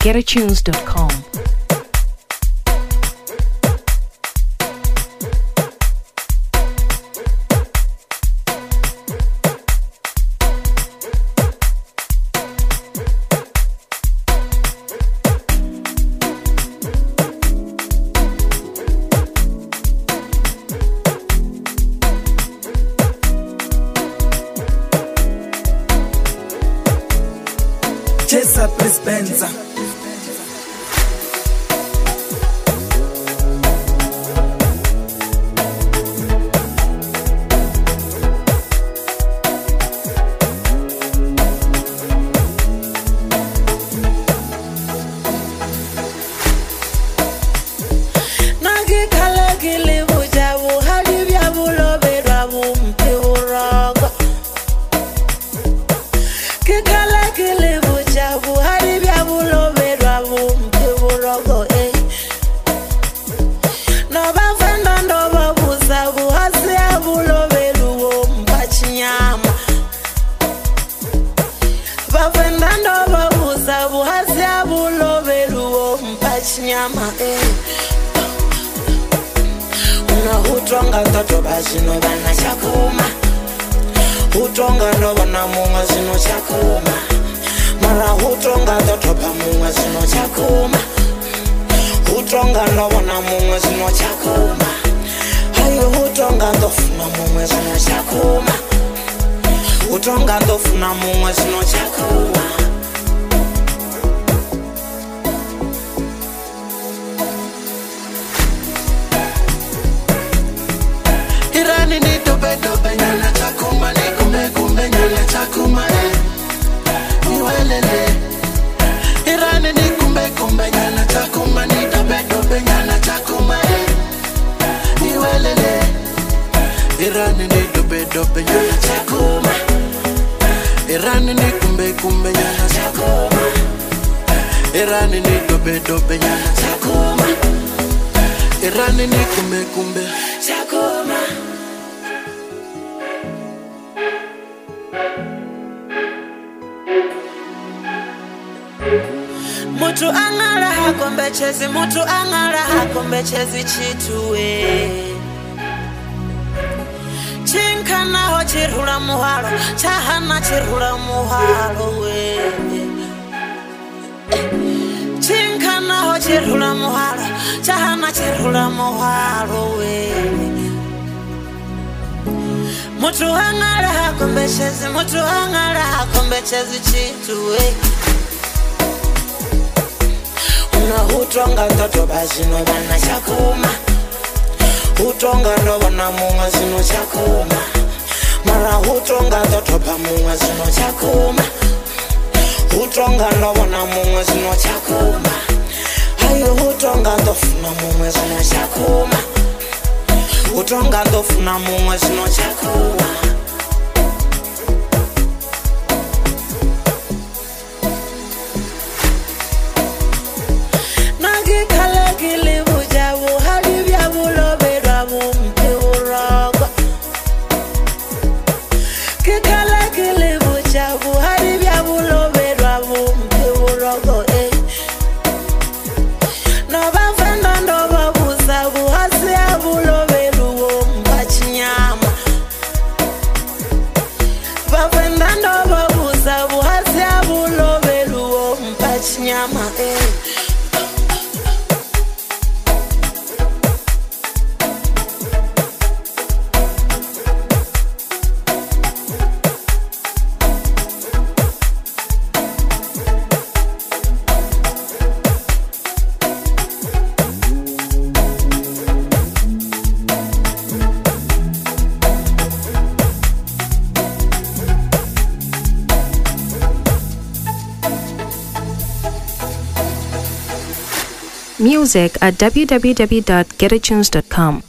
www.getatunes.com. Chesa Prispenza. Utonga toto bazino bana chakuma. Utonga no bana munga zino chakuma. Mara utonga toto ba munga zino chakuma. Utonga no bana munga zino chakuma. Hayo utonga ndofuna munga zino chakuma. Utonga ndofuna munga zino chakuma. Irani ni dobe dobe nyala chakuma ni kumbe kumbe nyala chakuma niwelele. Irani ni kumbe kumbe nyala chakuma ni dobe dobe nyala chakuma niwelele. Irani ni dobe dobe nyala chakuma. Irani ni kumbe kumbe nyala chakuma. Irani ni dobe dobe nyala chakuma. Irani ni kumbe kumbe chakuma. Mutu angara hakombe chezi, mutu angara hakombe chezi chituwe. Chinkana ho chirhula muhalo, chahana chirhula muhalo we. Chinkana ho chirhula muhalo, chahana chirhula muhalo we. Mutu angara hakombe chezi, mutu angara hakombe chezi chituwe. Utonga toto bazino bana chakuma. Utonga no bana munga zino chakuma. Mara utonga toto ba munga zino chakuma. Utonga no bana munga zino chakuma. Hayo utonga ndofuna munga zino chakuma. Utonga ndofuna munga zino chakuma. Music at www.getatunes.com.